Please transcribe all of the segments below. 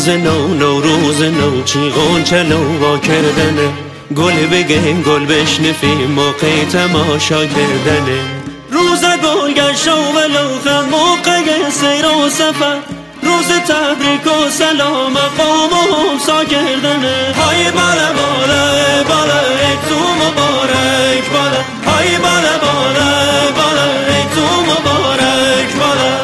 روز نوروز نو چی غنچه نو کردنه، گل بگیم گل بشنفیم موقع تماشا کردنه. روز گل گشت و لوخ موقع سیر و سفر، روز تبریک و سلام قوم و همسا کردنه. های بالا بالا بالا ای تو مبارک بالا، های بالا بالا بالا ای تو مبارک بالا.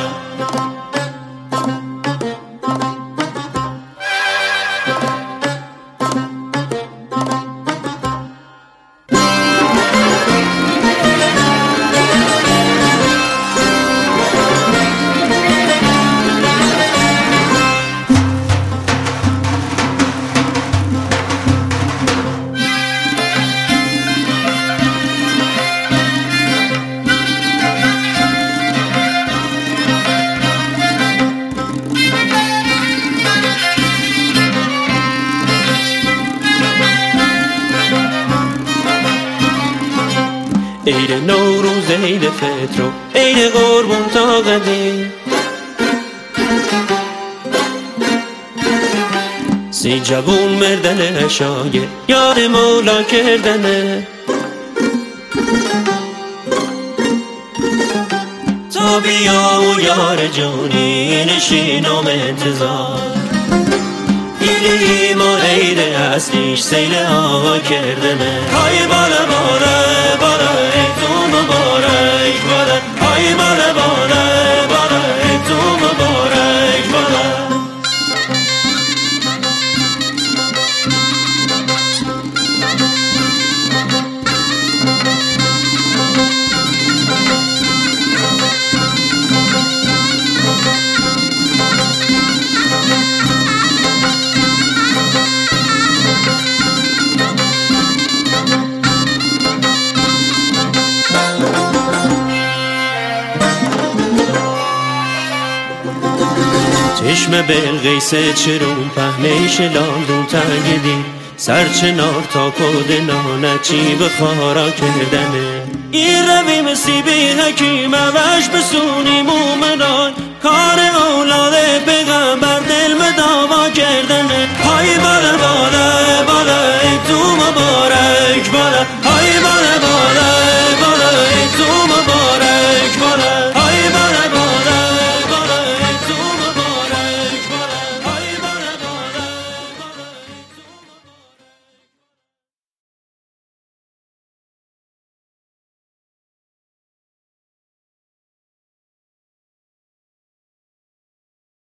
عید نوروز، عید فطر و عید قربون تا قدیم، سی جوون مردن عشای یاد مولا کردنه. تا بیا و یار جونی نشینم انتظار، عید ایمان عید اصلیش سیل آقا کردنه. های بالا بالا بالا ای تو مبارک بالا، های بالا بالا بالا ای تو مبارک بالا. چشم بلقیس چرون پهنش لاندون تنگیدی، سرچنار تا کود نانچی به خارا کردنه. این رویم سیبی حکیم وش بسونی مومنان، کار